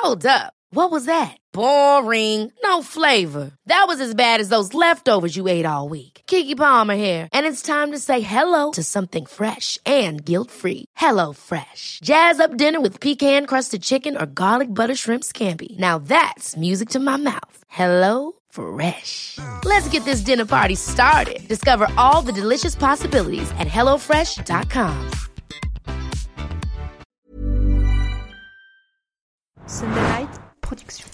Hold up. What was that? Boring. No flavor. That was as bad as those leftovers you ate all week. Keke Palmer here, and it's time to say hello to something fresh and guilt-free. Hello Fresh. Jazz up dinner with pecan-crusted chicken or garlic butter shrimp scampi. Now that's music to my mouth. Hello Fresh. Let's get this dinner party started. Discover all the delicious possibilities at hellofresh.com. Sunday Night Production.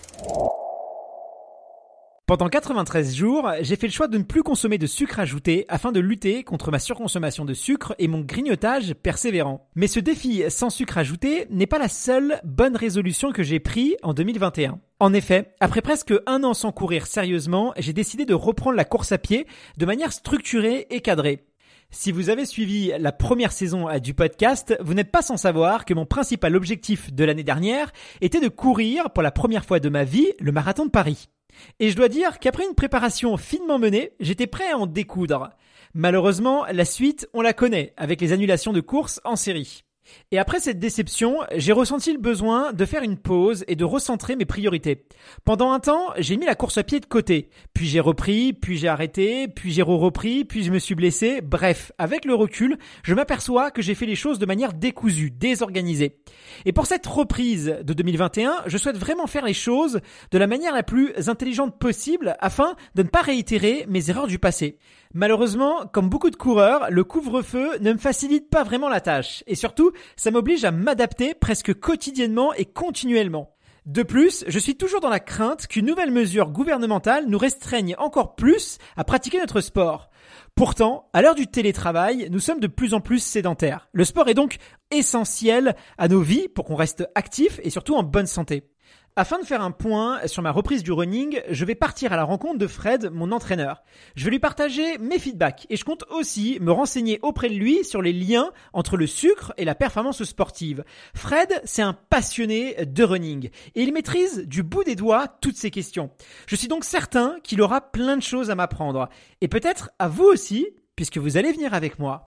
Pendant 93 jours, j'ai fait le choix de ne plus consommer de sucre ajouté afin de lutter contre ma surconsommation de sucre et mon grignotage persévérant. Mais ce défi sans sucre ajouté n'est pas la seule bonne résolution que j'ai prise en 2021. En effet, après presque un an sans courir sérieusement, j'ai décidé de reprendre la course à pied de manière structurée et cadrée. Si vous avez suivi la première saison du podcast, vous n'êtes pas sans savoir que mon principal objectif de l'année dernière était de courir pour la première fois de ma vie le marathon de Paris. Et je dois dire qu'après une préparation finement menée, j'étais prêt à en découdre. Malheureusement, la suite, on la connaît, avec les annulations de courses en série. Et après cette déception, j'ai ressenti le besoin de faire une pause et de recentrer mes priorités. Pendant un temps, j'ai mis la course à pied de côté. Puis j'ai repris, puis j'ai arrêté, puis j'ai repris, puis je me suis blessé. Bref, avec le recul, je m'aperçois que j'ai fait les choses de manière décousue, désorganisée. Et pour cette reprise de 2021, je souhaite vraiment faire les choses de la manière la plus intelligente possible afin de ne pas réitérer mes erreurs du passé. Malheureusement, comme beaucoup de coureurs, le couvre-feu ne me facilite pas vraiment la tâche. Et surtout, ça m'oblige à m'adapter presque quotidiennement et continuellement. De plus, je suis toujours dans la crainte qu'une nouvelle mesure gouvernementale nous restreigne encore plus à pratiquer notre sport. Pourtant, à l'heure du télétravail, nous sommes de plus en plus sédentaires. Le sport est donc essentiel à nos vies pour qu'on reste actif et surtout en bonne santé. Afin de faire un point sur ma reprise du running, je vais partir à la rencontre de Fred, mon entraîneur. Je vais lui partager mes feedbacks et je compte aussi me renseigner auprès de lui sur les liens entre le sucre et la performance sportive. Fred, c'est un passionné de running et il maîtrise du bout des doigts toutes ces questions. Je suis donc certain qu'il aura plein de choses à m'apprendre et peut-être à vous aussi, puisque vous allez venir avec moi.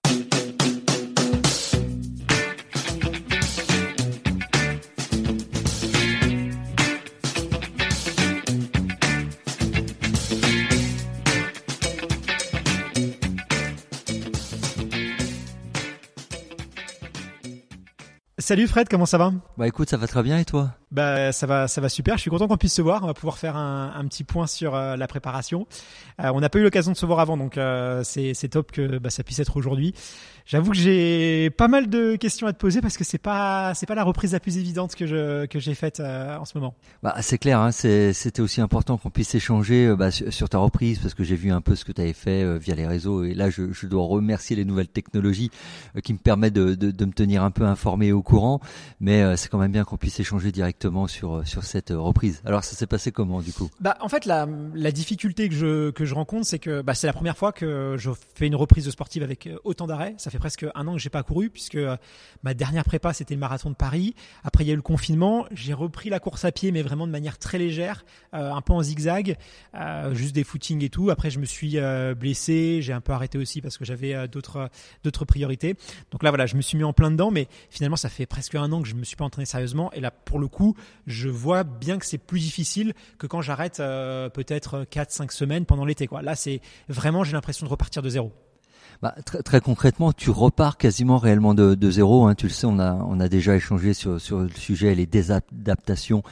Salut Fred, comment ça va ? Bah écoute, ça va très bien et toi ? Bah ça va super, je suis content qu'on puisse se voir, on va pouvoir faire un petit point sur la préparation. On n'a pas eu l'occasion de se voir avant, donc c'est top que ça puisse être aujourd'hui. J'avoue que j'ai pas mal de questions à te poser parce que c'est pas la reprise la plus évidente que j'ai faite en ce moment. Bah c'est clair, hein, c'était aussi important qu'on puisse échanger sur ta reprise parce que j'ai vu un peu ce que tu avais fait via les réseaux et là je dois remercier les nouvelles technologies qui me permettent de me tenir un peu informé et au courant, mais c'est quand même bien qu'on puisse échanger directement sur cette reprise. Alors ça s'est passé comment du coup ? Bah en fait la difficulté que je rencontre, c'est que c'est la première fois que je fais une reprise de sportive avec autant d'arrêts. Ça fait presque un an que j'ai pas couru puisque ma dernière prépa c'était le marathon de Paris. Après il y a eu le confinement, j'ai repris la course à pied mais vraiment de manière très légère, un peu en zigzag, juste des footings et tout. Après je me suis blessé, j'ai un peu arrêté aussi parce que j'avais d'autres priorités. Donc là voilà, je me suis mis en plein dedans, mais finalement ça fait presque un an que je me suis pas entraîné sérieusement et là pour le coup je vois bien que c'est plus difficile que quand j'arrête peut-être 4-5 semaines pendant l'été quoi. Là c'est vraiment, j'ai l'impression de repartir de zéro. Bah, très concrètement, tu repars quasiment réellement de zéro. Hein. Tu le sais, on a déjà échangé sur le sujet, les désadaptations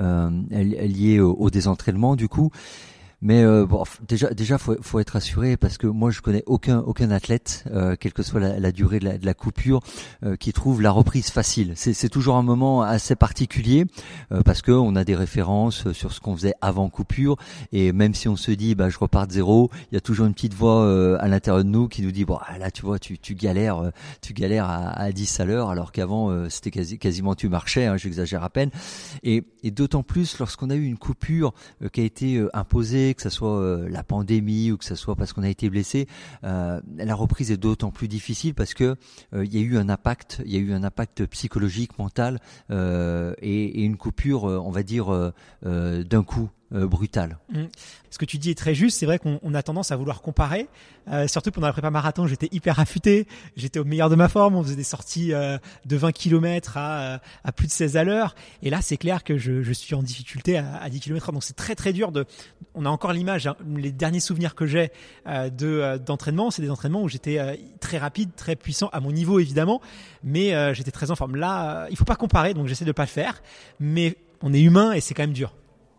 liées au désentraînement du coup. Mais déjà faut être rassuré parce que moi je connais aucun athlète quelle que soit la durée de la coupure qui trouve la reprise facile. C'est toujours un moment assez particulier parce que on a des références sur ce qu'on faisait avant coupure et même si on se dit je repars de zéro, il y a toujours une petite voix à l'intérieur de nous qui nous dit là tu vois tu galères à 10 à l'heure alors qu'avant c'était quasiment tu marchais, hein, j'exagère à peine et d'autant plus lorsqu'on a eu une coupure qui a été imposée, que ça soit la pandémie ou que ça soit parce qu'on a été blessé, la reprise est d'autant plus difficile parce que il y a eu un impact psychologique, mental et une coupure, on va dire d'un coup. brutal. Ce que tu dis est très juste. C'est vrai qu'on a tendance à vouloir comparer. Surtout pendant la prépa marathon, j'étais hyper affûté. J'étais au meilleur de ma forme. On faisait des sorties de 20 km à plus de 16 à l'heure. Et là, c'est clair que je suis en difficulté à 10 km/h. Donc c'est très très dur. On a encore l'image. Hein, les derniers souvenirs que j'ai d'entraînement, c'est des entraînements où j'étais très rapide, très puissant à mon niveau évidemment, mais j'étais très en forme. Là, il faut pas comparer. Donc j'essaie de pas le faire. Mais on est humain et c'est quand même dur.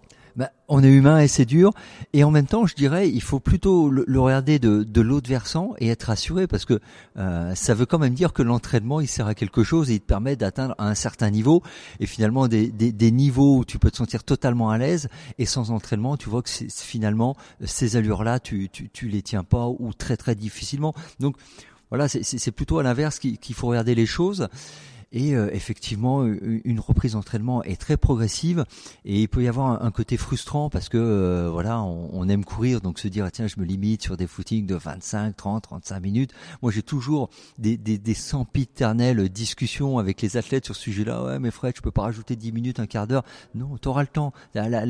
On est humain et c'est dur, et en même temps je dirais il faut plutôt le regarder de l'autre versant et être rassuré, parce que ça veut quand même dire que l'entraînement il sert à quelque chose et il te permet d'atteindre un certain niveau, et finalement des niveaux où tu peux te sentir totalement à l'aise, et sans entraînement tu vois que finalement ces allures là tu les tiens pas, ou très très difficilement. Donc voilà, c'est plutôt à l'inverse qu'il faut regarder les choses. Et effectivement, une reprise d'entraînement est très progressive, et il peut y avoir un côté frustrant parce que voilà, on aime courir, donc se dire tiens, je me limite sur des footings de 25, 30, 35 minutes. Moi, j'ai toujours des sempiternelles discussions avec les athlètes sur ce sujet-là. Ouais, mais Fred, je peux pas rajouter 10 minutes, un quart d'heure. Non, t'auras le temps.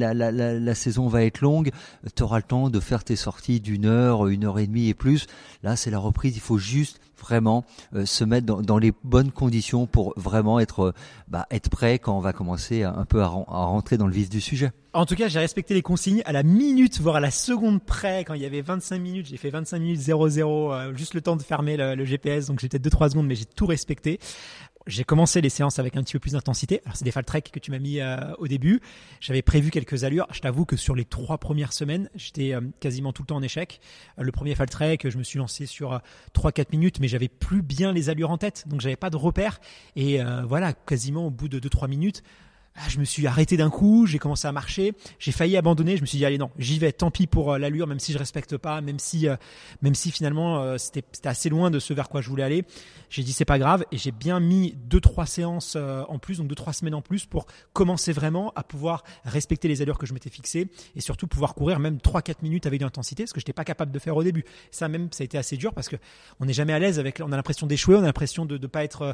La saison va être longue. T'auras le temps de faire tes sorties d'1 heure, 1 heure et demie et plus. Là, c'est la reprise. Il faut juste vraiment se mettre dans les bonnes conditions pour vraiment être prêt quand on va commencer un peu à rentrer dans le vif du sujet. En tout cas, j'ai respecté les consignes à la minute, voire à la seconde près. Quand il y avait 25 minutes, j'ai fait 25 minutes 00, juste le temps de fermer le GPS. Donc j'ai peut-être 2-3 secondes, mais j'ai tout respecté. J'ai commencé les séances avec un petit peu plus d'intensité. Alors c'est des Faltrek que tu m'as mis au début. J'avais prévu quelques allures. Je t'avoue que sur les 3 premières semaines, j'étais quasiment tout le temps en échec. Le premier Faltrek, je me suis lancé sur 3-4 minutes, mais j'avais plus bien les allures en tête, donc j'avais pas de repère. Et voilà, quasiment au bout de 2-3 minutes, je me suis arrêté d'un coup, j'ai commencé à marcher, j'ai failli abandonner, je me suis dit allez non, j'y vais, tant pis pour l'allure, même si je respecte pas, même si finalement c'était assez loin de ce vers quoi je voulais aller. J'ai dit c'est pas grave, et j'ai bien mis 2-3 séances en plus, donc 2-3 semaines en plus, pour commencer vraiment à pouvoir respecter les allures que je m'étais fixées, et surtout pouvoir courir même 3-4 minutes avec de l'intensité, ce que je n'étais pas capable de faire au début. Ça a été assez dur parce que on n'est jamais à l'aise on a l'impression d'échouer, on a l'impression de pas être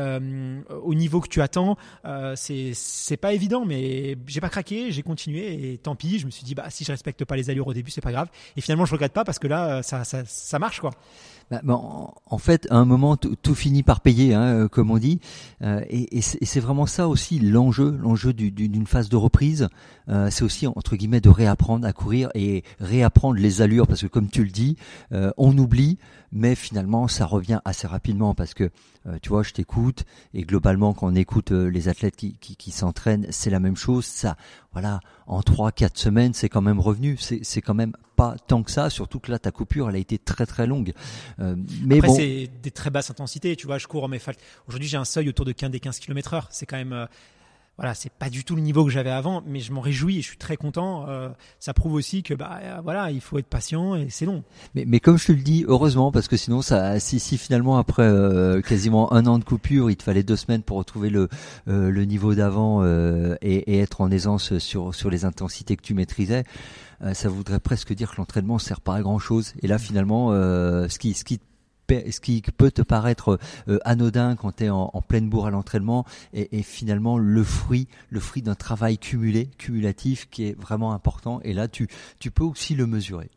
au niveau que tu attends. C'est pas évident, mais j'ai pas craqué, j'ai continué, et tant pis. Je me suis dit si je respecte pas les allures au début, c'est pas grave, et finalement je regrette pas parce que là ça marche quoi. En fait, à un moment, tout finit par payer, hein, comme on dit, et c'est vraiment ça aussi l'enjeu d'une phase de reprise. C'est aussi entre guillemets de réapprendre à courir et réapprendre les allures, parce que comme tu le dis, on oublie, mais finalement ça revient assez rapidement, parce que tu vois, je t'écoute, et globalement quand on écoute les athlètes qui s'entraînent, c'est la même chose. Ça, voilà, en 3-4 semaines, c'est quand même revenu. C'est quand même pas tant que ça, surtout que là ta coupure elle a été très très longue. Mais après bon, c'est des très basses intensités, tu vois, je cours en mes aujourd'hui j'ai un seuil autour de 15 km/h, c'est quand même voilà, c'est pas du tout le niveau que j'avais avant, mais je m'en réjouis et je suis très content. Ça prouve aussi que voilà, il faut être patient et c'est long. Mais comme je te le dis, heureusement, parce que sinon si finalement après quasiment 1 an de coupure, il te fallait 2 semaines pour retrouver le niveau d'avant et être en aisance sur les intensités que tu maîtrisais, ça voudrait presque dire que l'entraînement sert pas à grand chose. Et là finalement, ce qui peut te paraître anodin quand tu es en pleine bourre à l'entraînement est finalement le fruit d'un travail cumulatif qui est vraiment important, et là tu peux aussi le mesurer.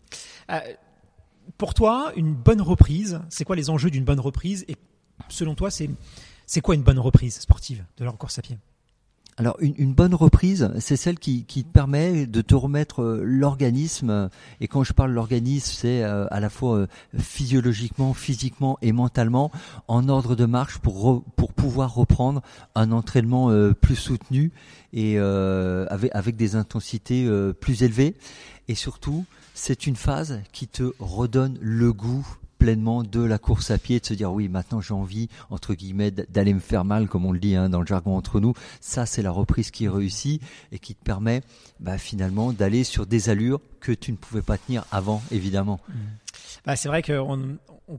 Pour toi, une bonne reprise, c'est quoi les enjeux d'une bonne reprise, et selon toi c'est quoi une bonne reprise sportive de la course à pied? Alors une bonne reprise, c'est celle qui te permet de te remettre l'organisme, et quand je parle de l'organisme, c'est à la fois physiologiquement, physiquement et mentalement en ordre de marche pour pouvoir reprendre un entraînement plus soutenu et avec des intensités plus élevées. Et surtout, c'est une phase qui te redonne le goût pleinement de la course à pied, de se dire oui, maintenant j'ai envie entre guillemets d'aller me faire mal, comme on le dit dans le jargon entre nous. Ça, c'est la reprise qui réussit et qui te permet finalement d'aller sur des allures que tu ne pouvais pas tenir avant, évidemment. C'est vrai que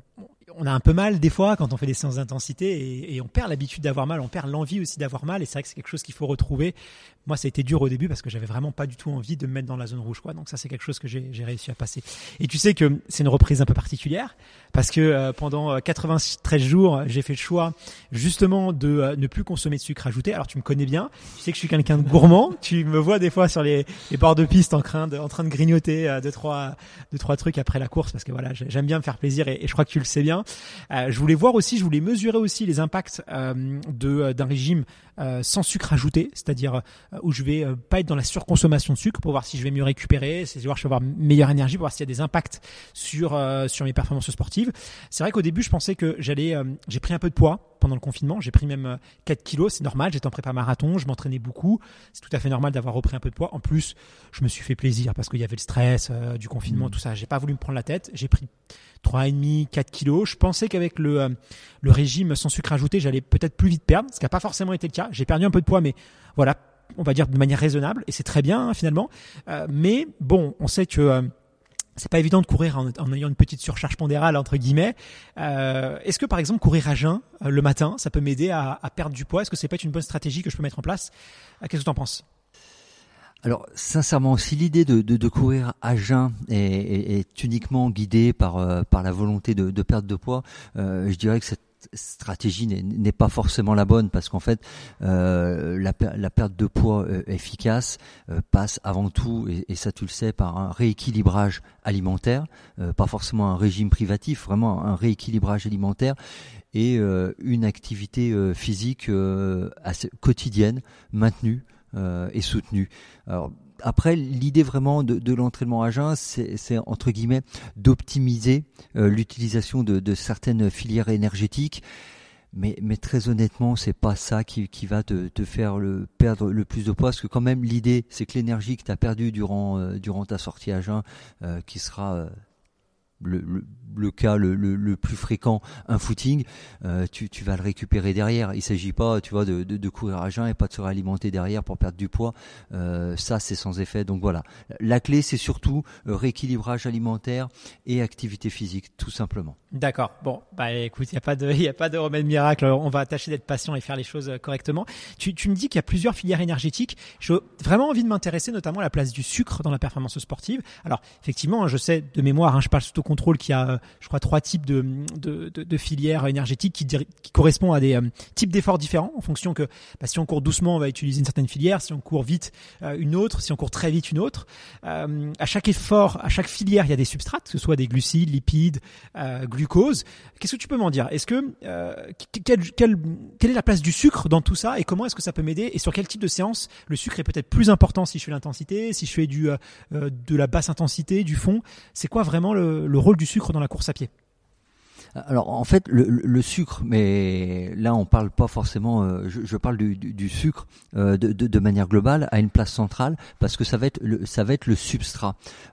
on a un peu mal des fois quand on fait des séances d'intensité et on perd l'habitude d'avoir mal, on perd l'envie aussi d'avoir mal et c'est vrai que c'est quelque chose qu'il faut retrouver. Moi, ça a été dur au début parce que j'avais vraiment pas du tout envie de me mettre dans la zone rouge, quoi. Donc ça, c'est quelque chose que j'ai réussi à passer. Et tu sais que c'est une reprise un peu particulière parce que pendant 93 jours, j'ai fait le choix justement de ne plus consommer de sucre ajouté. Alors tu me connais bien, tu sais que je suis quelqu'un de gourmand. Tu me vois des fois sur les bords de piste en train de grignoter deux trois trucs après la course parce que voilà, j'aime bien me faire plaisir et je crois que tu le sais bien. Je voulais mesurer aussi les impacts d'un régime sans sucre ajouté, c'est-à-dire où je vais pas être dans la surconsommation de sucre pour voir si je vais mieux récupérer, c'est voir si je vais avoir meilleure énergie, pour voir s'il y a des impacts sur mes performances sportives. C'est vrai qu'au début, je pensais que j'ai pris un peu de poids pendant le confinement, j'ai pris même 4 kilos, c'est normal, j'étais en prépa marathon, je m'entraînais beaucoup, c'est tout à fait normal d'avoir repris un peu de poids. En plus, je me suis fait plaisir parce qu'il y avait le stress du confinement, tout ça, j'ai pas voulu me prendre la tête, j'ai pris 3,5, 4 kilos. Je pensais qu'avec le régime sans sucre ajouté, j'allais peut-être plus vite perdre, ce qui n'a pas forcément été le cas. J'ai perdu un peu de poids, mais voilà, on va dire de manière raisonnable, et c'est très bien finalement. Mais bon, on sait que c'est pas évident de courir en ayant une petite surcharge pondérale entre guillemets. Est-ce que par exemple courir à jeun le matin, ça peut m'aider à perdre du poids? Est-ce que c'est pas une bonne stratégie que je peux mettre en place? Qu'est-ce que tu en penses? Alors sincèrement, si l'idée de courir à jeun est uniquement guidée par la volonté de perte de poids, je dirais que cette stratégie n'est pas forcément la bonne parce qu'en fait la perte de poids efficace passe avant tout, et ça tu le sais, par un rééquilibrage alimentaire, pas forcément un régime privatif, vraiment un rééquilibrage alimentaire et une activité physique assez quotidienne, maintenue et soutenue. Alors après, l'idée vraiment de l'entraînement à jeun, c'est entre guillemets d'optimiser l'utilisation de certaines filières énergétiques, mais très honnêtement, c'est pas ça qui va te faire perdre le plus de poids, parce que quand même l'idée, c'est que l'énergie que tu as perdue durant ta sortie à jeun, qui sera le cas le plus fréquent, un footing, tu vas le récupérer derrière. Il s'agit pas, tu vois, de courir à jeun et pas de se réalimenter derrière pour perdre du poids. Ça, c'est sans effet. Donc voilà, la clé, c'est surtout rééquilibrage alimentaire et activité physique, tout simplement. D'accord. Bon, bah écoute, il y a pas de remède miracle. Alors, on va tâcher d'être patient et faire les choses correctement. Tu me dis qu'il y a plusieurs filières énergétiques. J'ai vraiment envie de m'intéresser notamment à la place du sucre dans la performance sportive. Alors, effectivement, je sais de mémoire, je parle sous contrôle, qu'il y a, je crois, 3 types de filières énergétiques qui correspondent à des types d'efforts différents en fonction que si on court doucement, on va utiliser une certaine filière, si on court vite, une autre, si on court très vite, une autre. À chaque effort, à chaque filière, il y a des substrates, que ce soit des glucides, lipides, glucose. Qu'est-ce que tu peux m'en dire? Est-ce que quelle est la place du sucre dans tout ça et comment est-ce que ça peut m'aider, et sur quel type de séance le sucre est peut-être plus important si je fais l'intensité, si je fais de la basse intensité, du fond? C'est quoi vraiment le rôle du sucre dans la course à pied? Alors en fait le sucre, mais là on parle pas forcément, je parle du sucre de manière globale, a une place centrale parce que ça va être le substrat,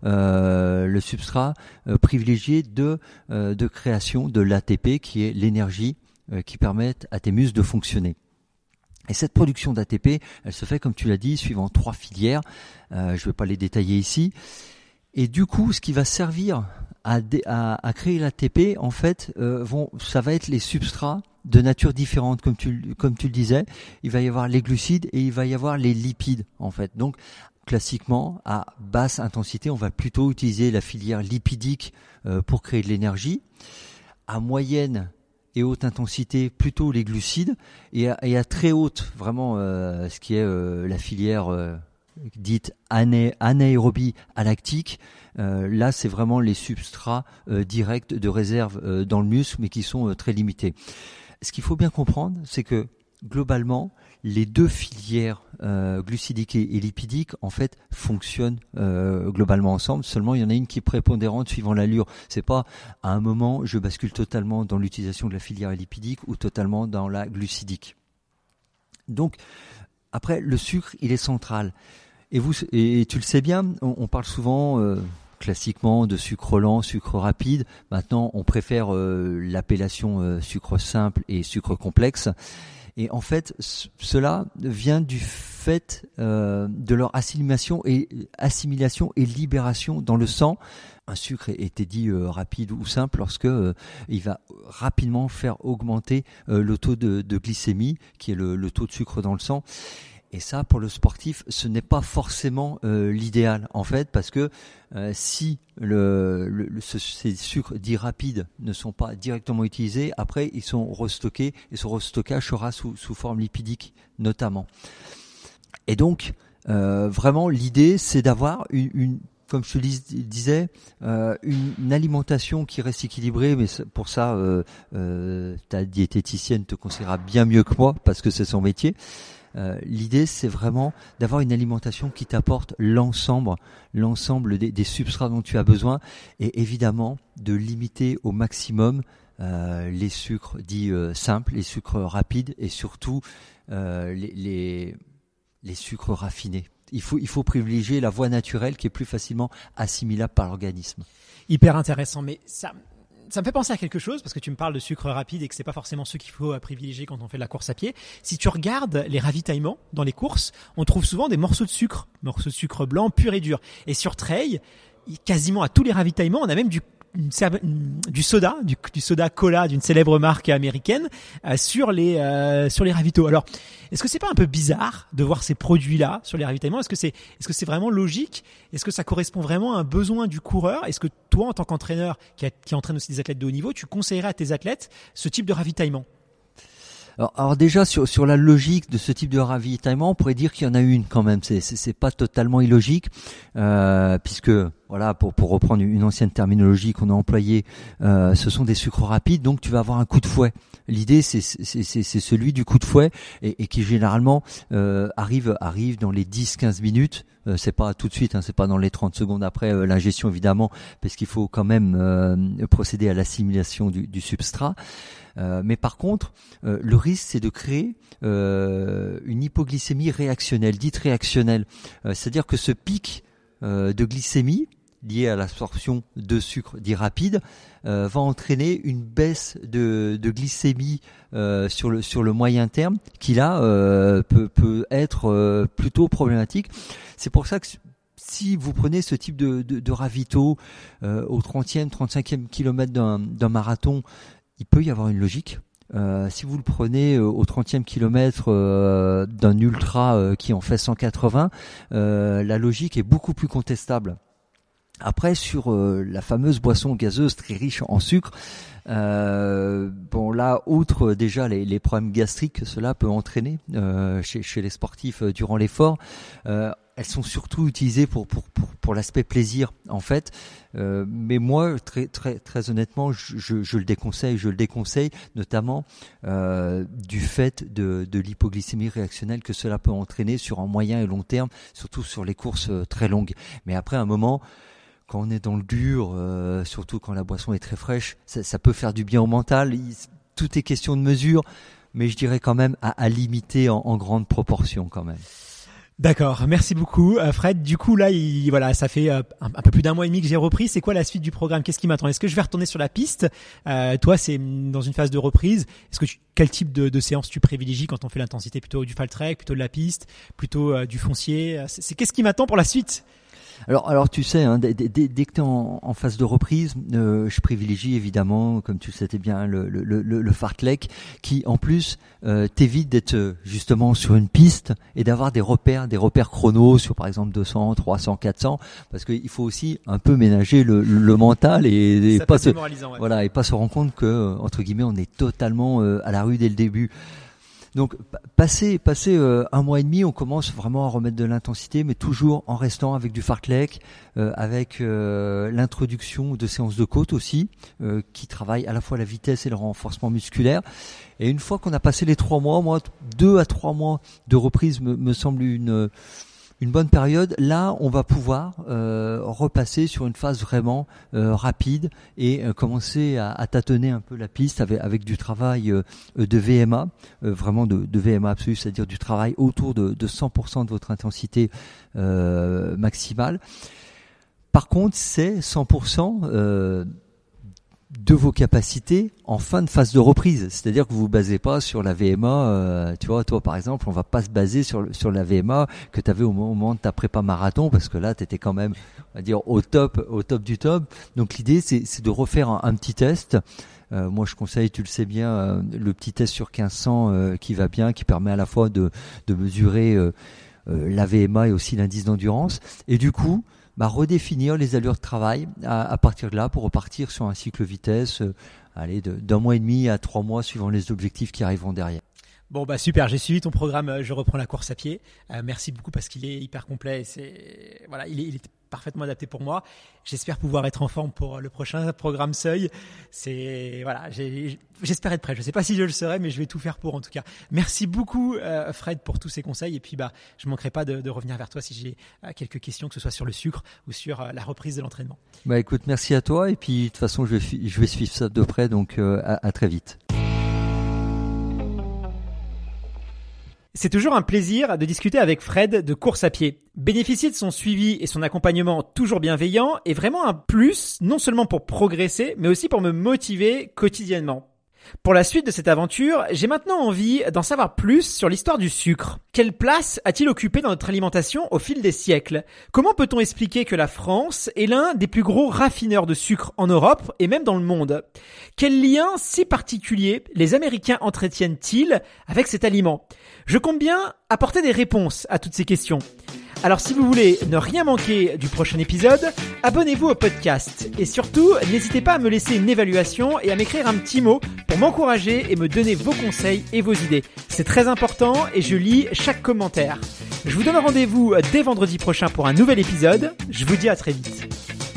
privilégié de création de l'ATP, qui est l'énergie qui permet à tes muscles de fonctionner. Et cette production d'ATP, elle se fait, comme tu l'as dit, suivant 3 filières. Je vais pas les détailler ici. Et du coup, ce qui va servir à créer l'ATP, en fait, ça va être les substrats de nature différente, comme tu le disais. Il va y avoir les glucides et il va y avoir les lipides, en fait. Donc, classiquement, à basse intensité, on va plutôt utiliser la filière lipidique pour créer de l'énergie. À moyenne et haute intensité, plutôt les glucides. Et à très haute, vraiment, ce qui est la filière dite anaérobie lactique, là c'est vraiment les substrats directs de réserve dans le muscle, mais qui sont très limités. Ce qu'il faut bien comprendre, c'est que globalement les 2 filières glucidiques et lipidiques en fait fonctionnent globalement ensemble. Seulement il y en a une qui est prépondérante suivant l'allure. C'est pas à un moment je bascule totalement dans l'utilisation de la filière lipidique ou totalement dans la glucidique. Donc après, le sucre il est central. Et tu le sais bien, on parle souvent classiquement de sucre lent, sucre rapide. Maintenant, on préfère l'appellation sucre simple et sucre complexe. Et en fait, cela vient du fait de leur assimilation et libération dans le sang. Un sucre était dit rapide ou simple lorsque il va rapidement faire augmenter le taux de glycémie, qui est le taux de sucre dans le sang. Et ça, pour le sportif, ce n'est pas forcément l'idéal, en fait, parce que si ces sucres dits rapides ne sont pas directement utilisés, après, ils sont restockés, et ce restockage sera sous forme lipidique, notamment. Et donc, vraiment, l'idée, c'est d'avoir comme je te disais, une alimentation qui reste équilibrée, mais pour ça, ta diététicienne te conseillera bien mieux que moi, parce que c'est son métier. L'idée, c'est vraiment d'avoir une alimentation qui t'apporte l'ensemble des substrats dont tu as besoin, et évidemment de limiter au maximum les sucres dits simples, les sucres rapides, et surtout les sucres raffinés. Il faut privilégier la voie naturelle qui est plus facilement assimilable par l'organisme. Hyper intéressant, mais ça me fait penser à quelque chose, parce que tu me parles de sucre rapide et que c'est pas forcément ceux qu'il faut privilégier quand on fait de la course à pied. Si tu regardes les ravitaillements dans les courses, on trouve souvent des morceaux de sucre blanc pur et dur. Et sur trail, quasiment à tous les ravitaillements, on a même du soda, du soda cola d'une célèbre marque américaine sur les ravitaux. Alors, est-ce que c'est pas un peu bizarre de voir ces produits-là sur les ravitaillements ? Est-ce que c'est vraiment logique ? Est-ce que ça correspond vraiment à un besoin du coureur ? Est-ce que toi, en tant qu'entraîneur qui entraîne aussi des athlètes de haut niveau, tu conseillerais à tes athlètes ce type de ravitaillement ? Alors déjà sur la logique de ce type de ravitaillement, on pourrait dire qu'il y en a une quand même. C'est pas totalement illogique, puisque voilà, pour reprendre une ancienne terminologie qu'on a employée, ce sont des sucres rapides, donc tu vas avoir un coup de fouet. L'idée c'est celui du coup de fouet et qui généralement arrive dans les 10-15 minutes. C'est pas tout de suite, hein, c'est pas dans les 30 secondes après l'ingestion évidemment, parce qu'il faut quand même procéder à l'assimilation du substrat. Mais par contre, le risque, c'est de créer une hypoglycémie réactionnelle, dite réactionnelle. C'est-à-dire que ce pic de glycémie lié à l'absorption de sucre dit rapide va entraîner une baisse de glycémie sur le moyen terme, qui là peut être plutôt problématique. C'est pour ça que si vous prenez ce type de ravito au 30e, 35e kilomètre d'un marathon, il peut y avoir une logique. Si vous le prenez au 30e kilomètre d'un ultra qui en fait 180, la logique est beaucoup plus contestable. Après, sur la fameuse boisson gazeuse très riche en sucre, bon là, outre déjà les problèmes gastriques que cela peut entraîner chez les sportifs durant l'effort, elles sont surtout utilisées pour l'aspect plaisir en fait. Mais moi, très honnêtement, je le déconseille, notamment du fait de l'hypoglycémie réactionnelle que cela peut entraîner sur un moyen et long terme, surtout sur les courses très longues. Mais après un moment, quand on est dans le dur, surtout quand la boisson est très fraîche, ça peut faire du bien au mental. Tout est question de mesure, mais je dirais quand même à limiter en grande proportion quand même. D'accord, merci beaucoup Fred. Du coup là, voilà, ça fait un peu plus d'un mois et demi que j'ai repris. C'est quoi la suite du programme ? Qu'est-ce qui m'attend ? Est-ce que je vais retourner sur la piste ? Toi, c'est dans une phase de reprise. Quel type de séance tu privilégies quand on fait l'intensité ? Plutôt du fall trek, plutôt de la piste, plutôt du foncier ? Qu'est-ce qui m'attend pour la suite ? Alors tu sais, hein, dès que tu es en phase de reprise, je privilégie évidemment, comme tu le sais bien, le fartlek, qui en plus t'évite d'être justement sur une piste et d'avoir des repères chronos sur par exemple 200, 300, 400, parce qu'il faut aussi un peu ménager le mental et pas se rendre compte que entre guillemets on est totalement à la rue dès le début. Donc, passé un mois et demi, on commence vraiment à remettre de l'intensité, mais toujours en restant avec du fartlek, avec l'introduction de séances de côte aussi, qui travaillent à la fois la vitesse et le renforcement musculaire. Et une fois qu'on a passé les 3 mois, 2 à 3 mois de reprise me semble une bonne période. Là, on va pouvoir repasser sur une phase vraiment rapide et commencer à tâtonner un peu la piste avec du travail de VMA, vraiment de VMA absolu, c'est-à-dire du travail autour de 100% de votre intensité maximale. Par contre, c'est 100% de vos capacités en fin de phase de reprise. C'est-à-dire que vous vous basez pas sur la VMA, tu vois, toi par exemple, on va pas se baser sur la VMA que tu avais au moment de ta prépa marathon, parce que là tu étais quand même, on va dire, au top du top. Donc l'idée c'est de refaire un petit test. Moi je conseille, tu le sais bien, le petit test sur 1500 qui va bien, qui permet à la fois de mesurer la VMA et aussi l'indice d'endurance, et du coup redéfinir les allures de travail à partir de là pour repartir sur un cycle vitesse d'un mois et demi à 3 mois suivant les objectifs qui arriveront derrière. Bon super, j'ai suivi ton programme, je reprends la course à pied. Merci beaucoup parce qu'il est hyper complet et il est parfaitement adapté pour moi. J'espère pouvoir être en forme pour le prochain programme Seuil. J'espère être prêt. Je sais pas si je le serai, mais je vais tout faire pour en tout cas. Merci beaucoup Fred pour tous ces conseils et puis je manquerai pas de revenir vers toi si j'ai quelques questions, que ce soit sur le sucre ou sur la reprise de l'entraînement. Écoute, merci à toi et puis de toute façon je vais suivre ça de près, donc à très vite. C'est toujours un plaisir de discuter avec Fred de course à pied. Bénéficier de son suivi et son accompagnement toujours bienveillant est vraiment un plus, non seulement pour progresser, mais aussi pour me motiver quotidiennement. Pour la suite de cette aventure, j'ai maintenant envie d'en savoir plus sur l'histoire du sucre. Quelle place a-t-il occupé dans notre alimentation au fil des siècles ? Comment peut-on expliquer que la France est l'un des plus gros raffineurs de sucre en Europe et même dans le monde ? Quel lien si particulier les Américains entretiennent-ils avec cet aliment ? Je compte bien apporter des réponses à toutes ces questions. Alors si vous voulez ne rien manquer du prochain épisode, abonnez-vous au podcast et surtout n'hésitez pas à me laisser une évaluation et à m'écrire un petit mot pour m'encourager et me donner vos conseils et vos idées. C'est très important et je lis chaque commentaire. Je vous donne rendez-vous dès vendredi prochain pour un nouvel épisode. Je vous dis à très vite.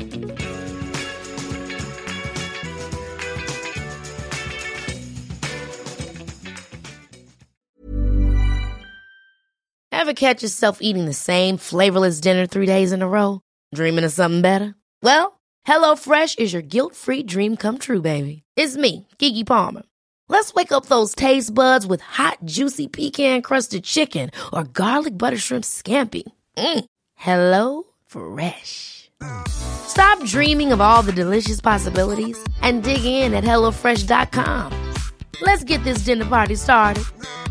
Ever catch yourself eating the same flavorless dinner 3 days in a row? Dreaming of something better? Well, HelloFresh is your guilt-free dream come true, baby. It's me, Keke Palmer. Let's wake up those taste buds with hot, juicy pecan-crusted chicken or garlic butter shrimp scampi. Hello Fresh. Stop dreaming of all the delicious possibilities and dig in at HelloFresh.com. Let's get this dinner party started.